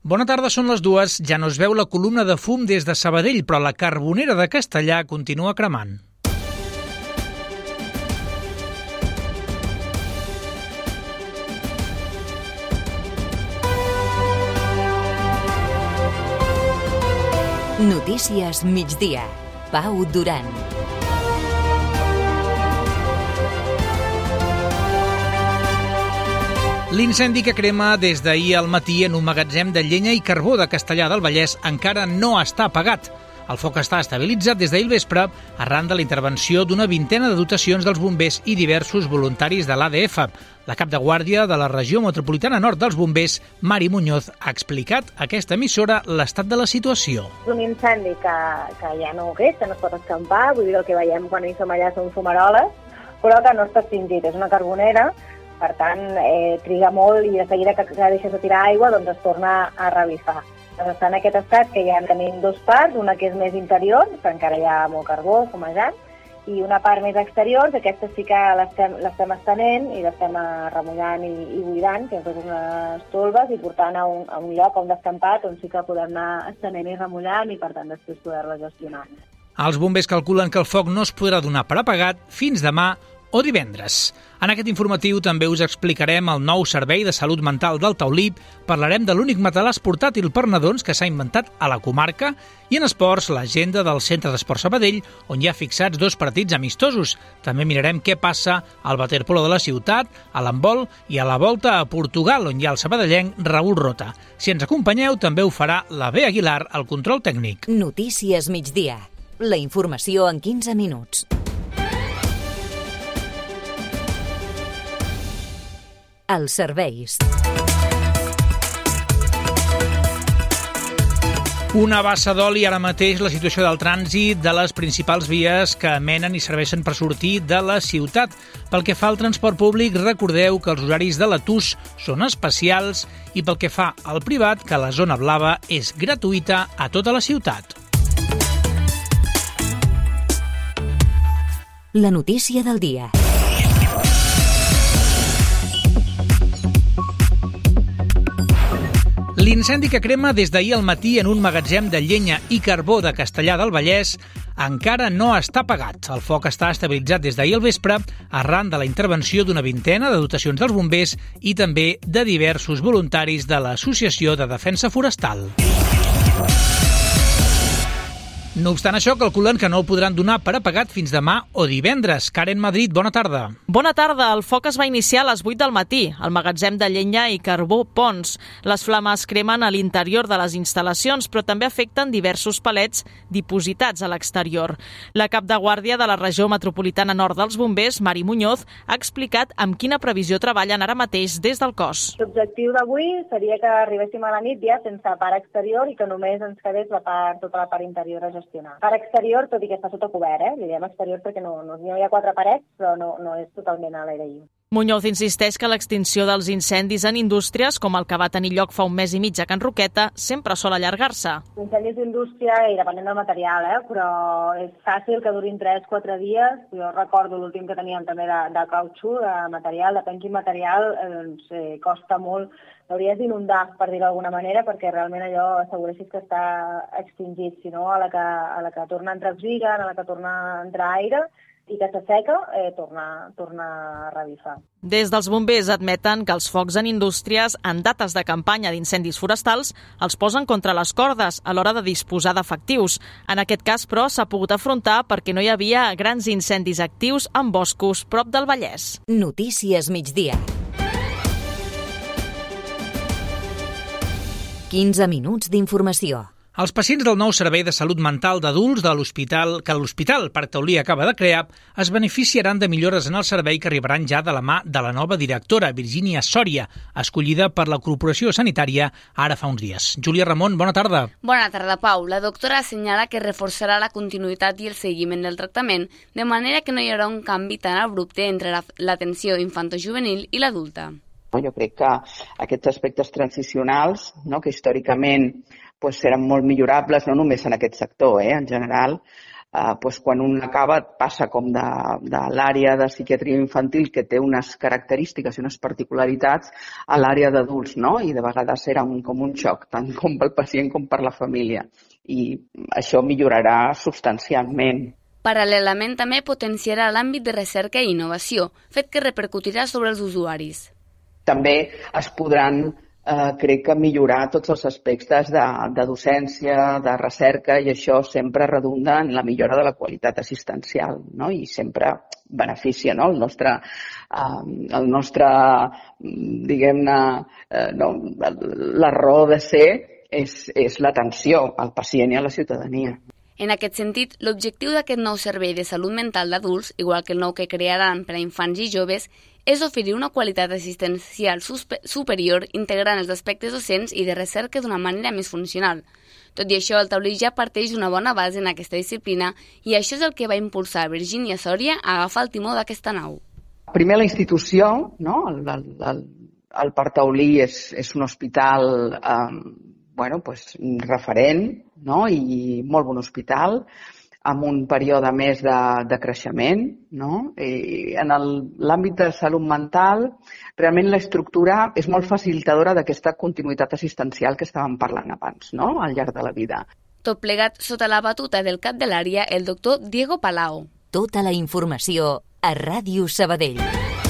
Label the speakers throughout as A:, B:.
A: Bona tarda, són les 2. Ja no es veu la columna de fum des de Sabadell, però la Carbonera de Castellar continua cremant.
B: Notícies migdia. Pau Duran.
A: L'incendi que crema des d'ahir al matí en un magatzem de llenya i carbó de Castellar del Vallès encara no està apagat. El foc està estabilitzat des d'ahir al vespre arran de la intervenció d'una vintena de dotacions dels bombers i diversos voluntaris de l'ADF. La cap de guàrdia de la regió metropolitana nord dels bombers, Mari Muñoz, ha explicat a aquesta emissora l'estat de la situació.
C: És un incendi que ja no creix, que no es pot escampar, vull dir, el que veiem quan hi som allà són fumaroles, però que no està extingit, és una carbonera. Per tant, triga molt i de seguida que deixes de tirar aigua doncs es torna a revifar. Doncs està en aquest estat que ja tenim dues parts, una que és més interior, que encara hi ha molt carbó fumejant, i una part més exterior, que aquesta sí que l'estem estenent i l'estem remullant i buidant, que són unes tolves, i portant a un lloc, a un descampat, on sí que podem anar estenent i remullant i per tant després poder-la gestionar.
A: Els bombers calculen que el foc no es podrà donar per apagat fins demà o divendres. En aquest informatiu també us explicarem el nou servei de salut mental del Taulí, parlarem de l'únic matalàs portàtil per nadons que s'ha inventat a la comarca i en esports l'agenda del Centre d'Esport Sabadell, on hi ha fixats 2 partits amistosos. També mirarem què passa al waterpolo de la ciutat, a l'handbol i a la Volta a Portugal, on hi ha el sabadellenc Raül Rota. Si ens acompanyeu, també ho farà la Bea Aguilar al control tècnic.
B: Notícies migdia. La informació en 15 minuts. Els serveis.
A: Una bassa d'oli ara mateix la situació del trànsit de les principals vies que menen i serveixen per sortir de la ciutat. Pel que fa al transport públic, recordeu que els horaris de la TUS són especials i pel que fa al privat, que la zona blava és gratuïta a tota la ciutat.
B: La notícia del dia.
A: L'incendi que crema des d'ahir al matí en un magatzem de llenya i carbó de Castellar del Vallès encara no està apagat. El foc està estabilitzat des d'ahir al vespre arran de la intervenció d'una vintena de dotacions dels bombers i també de diversos voluntaris de l'Associació de Defensa Forestal. No obstant això, calculen que no el podran donar per apagat fins demà o divendres. Karen Madrid, bona tarda.
D: Bona tarda. El foc es va iniciar a les 8 del matí, al magatzem de llenya i carbó Pons. Les flames cremen a l'interior de les instal·lacions, però també afecten diversos palets dipositats a l'exterior. La cap de guàrdia de la regió metropolitana nord dels bombers, Mari Muñoz, ha explicat amb quina previsió treballen ara mateix des del cos.
C: L'objectiu d'avui seria que arribéssim a la nit ja sense part exterior i que només ens quedés tota la part interior a gestionar. Part exterior, tot i que està sota cobert, Li diem exterior perquè no hi ha 4 parets, però no és totalment a l'aire lliure.
D: Muñoz insisteix que l'extinció dels incendis en indústries, com el que va tenir lloc fa un mes i mig a Can Roqueta, sempre sol allargar-se.
C: Incendis d'indústria, i depenent del material, però és fàcil que durin 3-4 dies. Jo recordo l'últim que teníem també de cautxú, de material, depèn quin material, costa molt. L'hauries d'inundar, per dir-ho d'alguna manera, perquè realment allò assegureixis que està extingit. Si no, a la que torna a entrar oxigen, a la que torna a entrar aire, i que s'asseca, torna a revifar.
D: Des dels bombers admeten que els focs en indústries en dates de campanya d'incendis forestals els posen contra les cordes a l'hora de disposar d'efectius. En aquest cas, però, s'ha pogut afrontar perquè no hi havia grans incendis actius en boscos prop del Vallès.
B: Notícies migdia. 15 minuts d'informació.
A: Els pacients del nou servei de salut mental d'adults de l'Hospital Parc Taulí acaba de crear es beneficiaran de millores en el servei que arribaran ja de la mà de la nova directora, Virgínia Sòria, escollida per la Corporació Sanitària ara fa uns dies. Júlia Ramon, bona tarda.
E: Bona tarda, Pau. La doctora assenyala que reforçarà la continuïtat i el seguiment del tractament, de manera que no hi haurà un canvi tan abrupte entre l'atenció infantojuvenil i l'adulta.
F: Jo crec que aquests aspectes transicionals, que històricament seran molt millorables, no només en aquest sector, en general, quan un acaba passa com de l'àrea de psiquiatria infantil, que té unes característiques i unes particularitats, a l'àrea d'adults, no? I de vegades era com un xoc, tant com pel pacient com per la família. I això millorarà substancialment.
E: Paral·lelament també potenciarà l'àmbit de recerca i innovació, fet que repercutirà sobre els usuaris.
F: També es podran crec que millorar tots els aspectes de docència, de recerca, i això sempre redunda en la millora de la qualitat assistencial, no? I sempre beneficia, no? El nostre diguem-ne, la raó de ser és l'atenció al pacient i a la ciutadania.
E: En aquest sentit, l'objectiu d'aquest nou servei de salut mental d'adults, igual que el nou que crearan per a infants i joves, és oferir una qualitat assistencial superior integrant els aspectes docents i de recerca d'una manera més funcional. Tot i això, el taulí ja parteix d'una bona base en aquesta disciplina i això és el que va impulsar Virgínia Sòria a agafar el timó d'aquesta nau.
F: Primer, la institució, no? El Parc Taulí és un hospital referent, no? I molt bon hospital, amb un període més de creixement, no? I en l'àmbit de salut mental, realment l'estructura és molt facilitadora d'aquesta continuïtat assistencial que estàvem parlant abans, no? Al llarg de la vida.
E: Tot plegat sota la batuta del cap de l'àrea, el doctor Diego Palau.
B: Tota la informació a Ràdio Sabadell.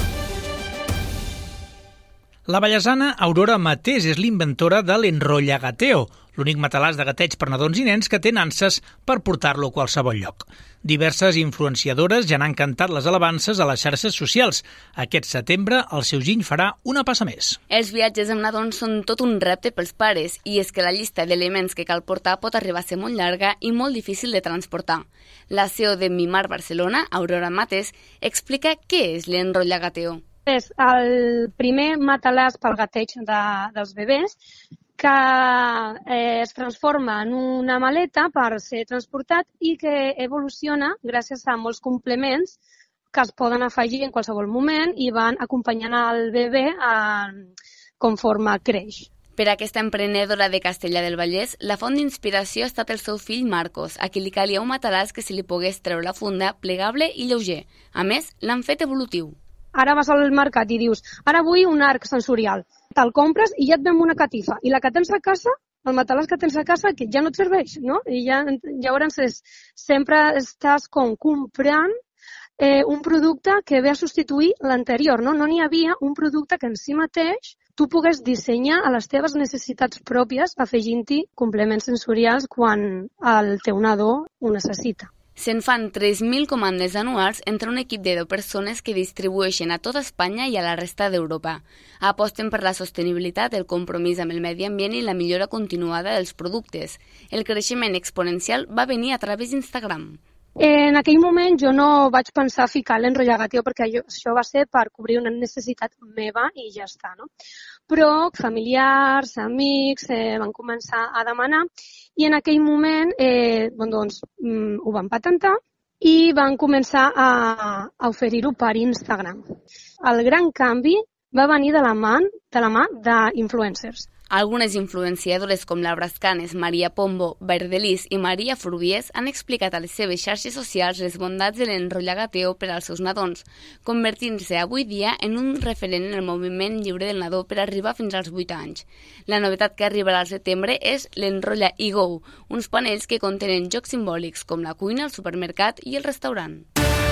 A: La vallesana Aurora Matés és l'inventora de l'enrollagateo, l'únic matalàs de gateig per nadons i nens que té nanses per portar-lo a qualsevol lloc. Diverses influenciadores ja n'han cantat les alabances a les xarxes socials. Aquest setembre el seu giny farà una passa més.
E: Els viatges amb nadons són tot un repte pels pares i és que la llista d'elements que cal portar pot arribar a ser molt llarga i molt difícil de transportar. La CEO de Mimar Barcelona, Aurora Matés, explica què és l'enrollagateo.
G: És el primer matalàs pel gateig dels bebès que es transforma en una maleta per ser transportat i que evoluciona gràcies a molts complements que es poden afegir en qualsevol moment i van acompanyant el bebè conforme creix.
E: Per a aquesta emprenedora de Castellar del Vallès, la font d'inspiració ha estat el seu fill Marcos, a qui li calia un matalàs que se li pogués treure la funda plegable i lleuger. A més, l'han fet evolutiu.
G: Ara vas al mercat i dius, ara vull un arc sensorial. Te'l compres i ja et ve amb una catifa. I la que tens a casa, el matalàs que tens a casa, que ja no et serveix, no? I llavors sempre estàs comprant un producte que ve a substituir l'anterior, no? No n'hi havia un producte que en si mateix tu pogués dissenyar a les teves necessitats pròpies afegint-hi complements sensorials quan el teu nadó ho necessita.
E: Se'n fan 3.000 comandes anuals entre un equip de 10 persones que distribueixen a tota Espanya i a la resta d'Europa. Aposten per la sostenibilitat, el compromís amb el medi ambient i la millora continuada dels productes. El creixement exponencial va venir a través d'Instagram.
G: En aquell moment jo no vaig pensar ficar l'enrollagateo perquè això va ser per cobrir una necessitat meva i ja està, no? Però familiars, amics van començar a demanar i en aquell moment ho van patentar i van començar a oferir-ho per Instagram. El gran canvi va venir de la mà d'influencers.
E: Algunes influenciadores com Laura Escanes, Maria Pombo, Verdelis i Maria Frubies han explicat a les seves xarxes socials les bondats de l'enrollagateo per als seus nadons, convertint-se avui dia en un referent en el moviment lliure del nadó per arribar fins als 8 anys. La novetat que arribarà al setembre és l'Enrolla i Go, uns panells que contenen jocs simbòlics com la cuina, el supermercat i el restaurant.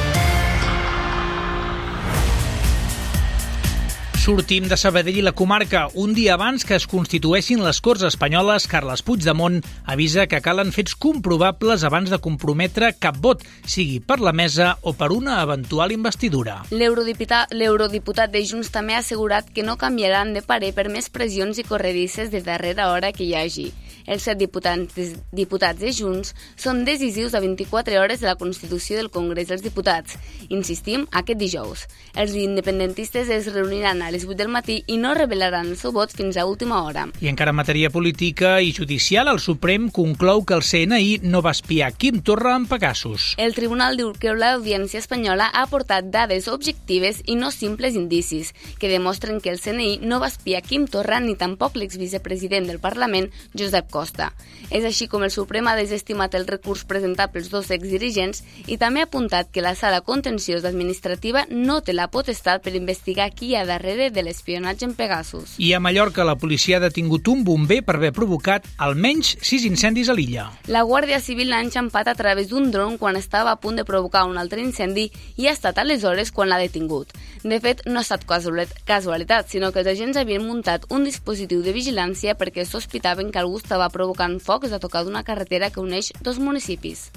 A: Sortim de Sabadell i la comarca. Un dia abans que es constitueixin les Corts Espanyoles, Carles Puigdemont avisa que calen fets comprovables abans de comprometre cap vot, sigui per la mesa o per una eventual investidura.
E: L'eurodiputat de Junts també ha assegurat que no canviaran de parer per més pressions i corredisses de darrera hora que hi hagi. Els 7 diputats de Junts són decisius a 24 hores de la Constitució del Congrés dels Diputats. Insistim, aquest dijous. Els independentistes es reuniran a les 8 del matí i no revelaran el seu vot fins a última hora.
A: I encara en matèria política i judicial, el Suprem conclou que el CNI no va espiar Quim Torra amb Pegasus.
E: El tribunal diu que l'Audiència espanyola ha aportat dades objectives i no simples indicis, que demostren que el CNI no va espiar Quim Torra ni tampoc l'exvicepresident del Parlament, Josep Costa. És així com el Suprem ha desestimat el recurs presentat pels dos exdirigents i també ha apuntat que la Sala Contenciosa Administrativa no té la potestat per investigar qui hi ha darrere de l'espionatge en Pegasus.
A: I a Mallorca la policia ha detingut un bomber per haver provocat almenys 6 incendis a l'illa.
E: La Guàrdia Civil l'ha enxampat a través d'un dron quan estava a punt de provocar un altre incendi i ha estat aleshores quan l'ha detingut. De fet, no ha estat casualitat, sinó que els agents havien muntat un dispositiu de vigilància perquè sospitaven que algú estava provocant focs a tocar d'una carretera que uneix dos municipis.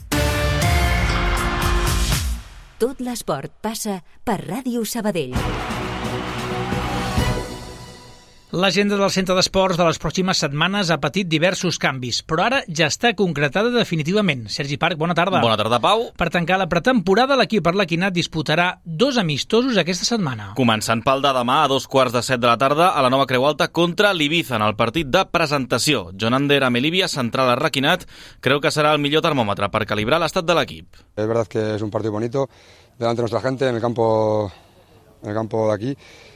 B: Tot l'esport passa per Ràdio Sabadell.
A: L'agenda del Centre d'Esports de les pròximes setmanes ha patit diversos canvis, però ara ja està concretada definitivament. Sergi Parc, bona tarda.
H: Bona tarda, Pau.
A: Per tancar la pretemporada, l'equip arlequinat disputarà 2 amistosos aquesta setmana.
H: Començant pel de demà a 2:15 de la tarda a la Nova Creu Alta contra l'Ibiza en el partit de presentació. John Ander Amelivia, central arlequinat, creu que serà el millor termòmetre per calibrar l'estat de l'equip.
I: Es verdad que es un partido bonito delante de nuestra gente en el campo de aquí.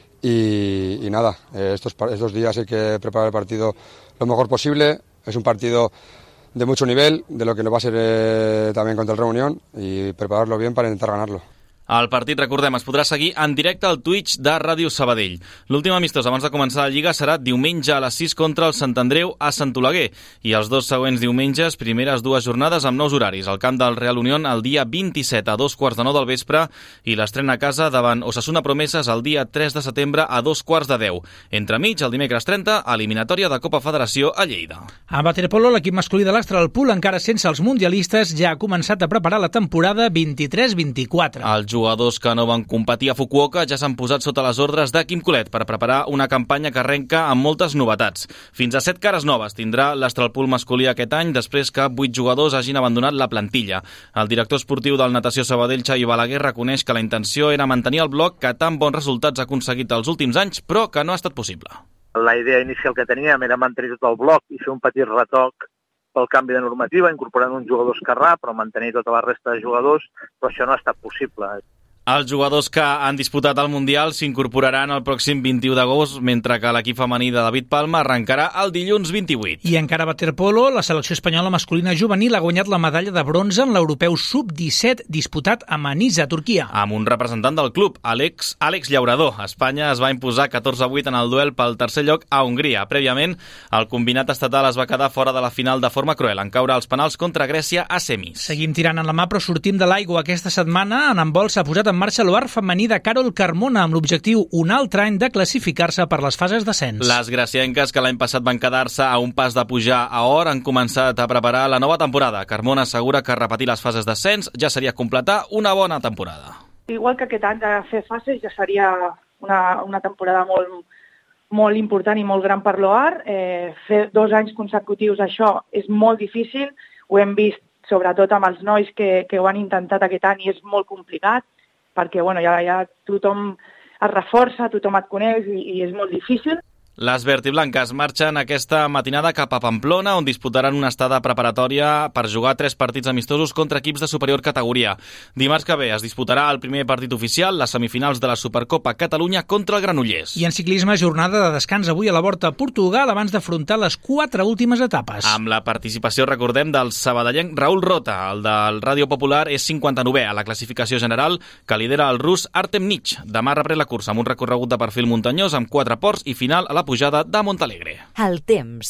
I: Y nada, estos días hay que preparar el partido lo mejor posible. Es un partido de mucho nivel, de lo que nos va a ser también contra el Reunión, y prepararlo bien para intentar ganarlo.
H: El partit, recordem, es podrà seguir en directe al Twitch de Ràdio Sabadell. L'últim amistós abans de començar la Lliga serà diumenge a les 6 contra el Sant Andreu a Sant Oleguer i els dos següents diumenges, primeres 2 jornades amb nous horaris. Al camp del Real Unión el dia 27 a 2:15 del vespre i l'estrena a casa davant Osasuna Promeses el dia 3 de setembre a 2:10. Entremig, el dimecres 30, eliminatòria de Copa Federació a Lleida.
A: A waterpolo, l'equip masculí de l'Astralpool, encara sense els mundialistes, ja ha començat a preparar la temporada 23-24.
H: Els jugadors que no van competir a Fukuoka ja s'han posat sota les ordres de Quim Colet per preparar una campanya que arrenca amb moltes novetats. Fins a 7 cares noves tindrà l'Astralpool masculí aquest any després que 8 jugadors hagin abandonat la plantilla. El director esportiu del Natació Sabadell, Xavi Balaguer, reconeix que la intenció era mantenir el bloc que tan bons resultats ha aconseguit els últims anys, però que no ha estat possible.
J: La idea inicial que teníem era mantenir tot el bloc i fer un petit retoc pel canvi de normativa, incorporant un jugador esquerrà, però mantenir tota la resta de jugadors, però això no ha estat possible.
H: Els jugadors que han disputat el Mundial s'incorporaran el pròxim 21 d'agost, mentre que l'equip femení de David Palma arrencarà el dilluns 28.
A: I encara a waterpolo, la selecció espanyola masculina juvenil ha guanyat la medalla de bronze en l'europeu sub-17 disputat a Manisa, Turquia.
H: Amb un representant del club, Àlex Llaurador. Espanya es va imposar 14-8 en el duel pel tercer lloc a Hongria. Prèviament, el combinat estatal es va quedar fora de la final de forma cruel, en caure als penals contra Grècia a semis.
A: Seguim tirant en la mà, però sortim de l'aigua. Aquesta setmana, en handbol s'ha posat en marxa l'OAR femení de Carol Carmona amb l'objectiu un altre any de classificar-se per les fases d'ascens.
H: Les gracienques, que l'any passat van quedar-se a un pas de pujar a or, han començat a preparar la nova temporada. Carmona assegura que repetir les fases d'ascens ja seria completar una bona temporada.
K: Igual que aquest any de fer fases ja seria una temporada molt important i molt gran per l'OAR. Fer 2 anys consecutius això és molt difícil, ho hem vist sobretot amb els nois que ho han intentat aquest any i és molt complicat, perquè ja tothom es reforça, tothom et coneix i és molt difícil.
H: Les verdiblanques marxen aquesta matinada cap a Pamplona, on disputaran una estada preparatòria per jugar 3 partits amistosos contra equips de superior categoria. Dimarts que ve es disputarà el primer partit oficial, les semifinals de la Supercopa Catalunya contra el Granollers.
A: I en ciclisme, jornada de descans avui a la Vorta, Portugal, abans d'afrontar les 4 últimes etapes.
H: Amb la participació, recordem, del sabadellenc Raül Rota. El del Ràdio Popular és 59è a la classificació general, que lidera el rus Artem Nich. Demà reprèn la cursa amb un recorregut de perfil muntanyós amb 4 ports i final a la pujada de Montalegre.
B: El temps.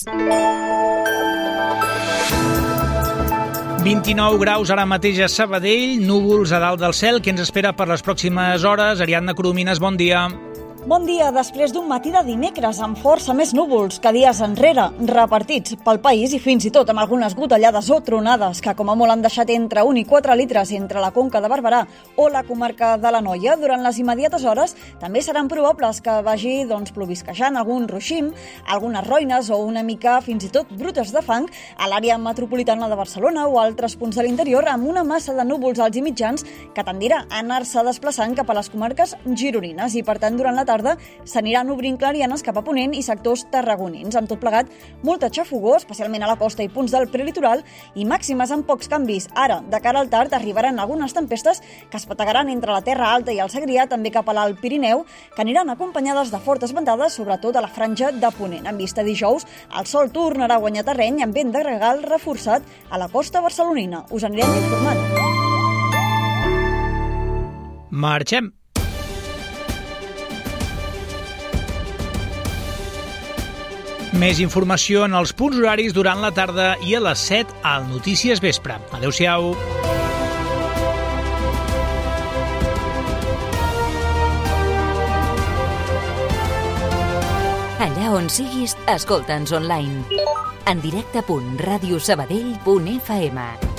A: 29 graus ara mateix a Sabadell, núvols a dalt del cel. Què ens espera per les pròximes hores? Ariadna Coromines, bon dia.
L: Bon dia, després d'un matí de dimecres amb força més núvols que dies enrere, repartits pel país i fins i tot amb algunes gotellades o tronades que com a molt han deixat entre 1 i 4 litres entre la Conca de Barberà o la comarca de l'Anoia. Durant les immediates hores també seran probables que vagi plovisquejant algun ruixim, algunes roines o una mica fins i tot brutes de fang a l'àrea metropolitana de Barcelona o altres punts de l'interior, amb una massa de núvols alts i mitjans que tendirà a anar-se desplaçant cap a les comarques gironines i per tant durant la tarda tarda s'aniran obrint clarianes cap a ponent i sectors tarragonins. Amb tot plegat, molta xafogó, especialment a la costa i punts del prelitoral, i màximes amb pocs canvis. Ara, de cara al tard, arribaran algunes tempestes que es petegaran entre la Terra Alta i el Segrià, també cap a l'Alt Pirineu, que aniran acompanyades de fortes ventades, sobretot a la franja de ponent. En vista dijous, el sol tornarà a guanyar terreny amb vent de gregal reforçat a la costa barcelonina. Us anirem informant.
A: Marxem. Més informació en els punts horaris durant la tarda i a les 7 al Notícies Vespre. Adéu-siau.
B: Allà on siguis, escolta'ns online. En directe.radiosabadell.fm